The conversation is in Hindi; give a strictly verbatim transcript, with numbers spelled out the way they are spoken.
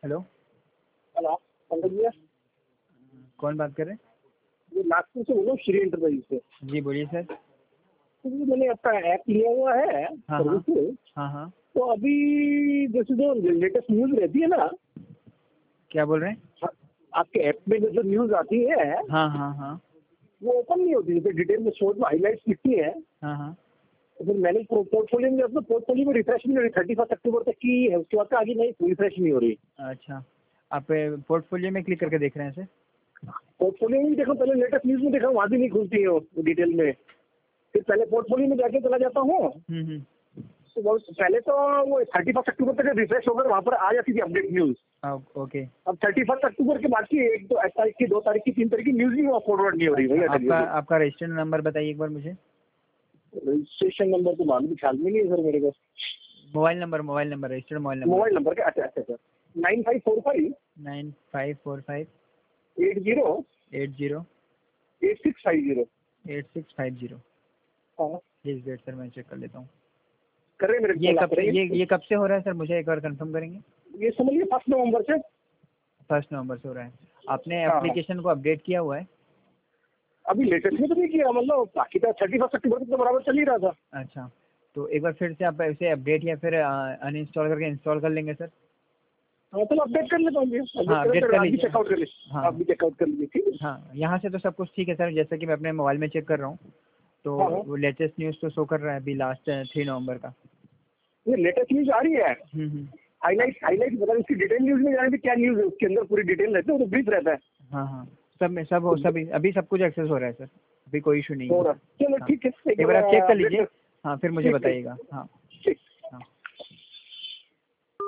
हेलो। हेलो पंकज भैया, कौन बात कर रहे हैं? ये नागपुर से बोलो, श्री एंटरप्राइज से। जी बोलिए सर। तो ये मैंने आपका ऐप लिया हुआ है हाँ हाँ सर्विस। हाँ हाँ। तो अभी जैसे जो लेटेस्ट न्यूज रहती है ना, क्या बोल रहे हैं? आपके ऐप में जो न्यूज आती है हाँ हाँ हाँ वो ओपन नहीं होती, जैसे डिटेल में शोर्ट में हाईलाइट्स दिखती है। हाँ हाँ। तो फिर मैंने पोर्टफोलियो में अपना पोर्टफोलियो में रिफ्रेश नहीं हो रही, थर्टी फर्स्ट अक्टूबर तक की है, उसके बाद का आगे नहीं रिफ्रेश नहीं हो रही। अच्छा, आप पोर्टफोलियो में क्लिक करके देख रहे हैं सर? पोर्टफोलियो में देखो, पहले लेटेस्ट न्यूज में देखा, वहाँ भी नहीं खुलती है वो डिटेल में। फिर पहले पोर्टफोलियो में जाके चला जाता हूँ, हम्म हम्म। तो बहुत पहले तो वो थर्टी फर्स्ट अक्टूबर तक रिफ्रेश होकर वहाँ पर आ जाती थी अपडेट न्यूज। हाँ, ओके। अब थर्टी फर्स्ट अक्टूबर के बाद की एक दो तारीख की, दो तारीख की, तीन तारीख की न्यूज ही वहाँ फॉरवर्ड नहीं हो रही भैया। आपका आपका रजिस्टर्ड नंबर बताइए एक बार मुझे। रजिस्ट्रेशन नंबर तो मालूम ख्याल में नहीं है सर मेरे को। Mobile number mobile number registered mobile number. Mobile number का, अच्छा अच्छा sir, nine five four five nine five four five eight zero eight zero eight six five zero. Eight six five zero. हाँ, प्लीज वेट सर, मैं चेक कर लेता हूँ। कर रहे हैं मेरे ये को, कब करेंगे। ये ये कब से हो रहा है सर? मुझे एक बार कंफर्म करेंगे। ये समझिए फर्स्ट नवंबर से। फर्स्ट नवंबर से हो रहा है। आपने हाँ हाँ, एप्लीकेशन को अपडेट किया हुआ है? अभी लेटेस्ट में तो नहीं किया, मतलब बाकी तो थर्टी फर्स्ट अक्टूबर तक तो बराबर चल ही रहा था। अच्छा, तो एक बार फिर से आप इसे अपडेट या फिर अनइंस्टॉल करके इंस्टॉल कर लेंगे सर? हाँ चलो अपडेट कर लेता हूँ, हाँ, अपडेट अपडेट कर कर आप भी लीजिए। चेकआउट कर लीजिए, हाँ आप भी चेकआउट कर लीजिए, ठीक है। हाँ, यहाँ से तो सब कुछ ठीक है सर, जैसे कि मैं अपने मोबाइल में चेक कर रहा हूँ तो हाँ हाँ, वो लेटेस्ट न्यूज़ तो शो कर रहा है अभी लास्ट थ्री नवंबर का। ये लेटेस्ट न्यूज आ रही है। हम्म हम्म। हाईलाइट हाईलाइट मतलब इसकी डिटेल न्यूज में जाने भी क्या न्यूज है, उसके अंदर पूरी डिटेल रहती है, वो तो ब्रीफ रहता है। हाँ हाँ, सब में सब हो सभी अभी सब कुछ एक्सेस हो रहा है सर, अभी कोई इशू नहीं हो है। रहा, चलो हाँ, ठीक है, एक बार आप चेक कर अपडेट लीजिए। कर। हाँ, फिर मुझे ठीक है। बताइएगा। हाँ।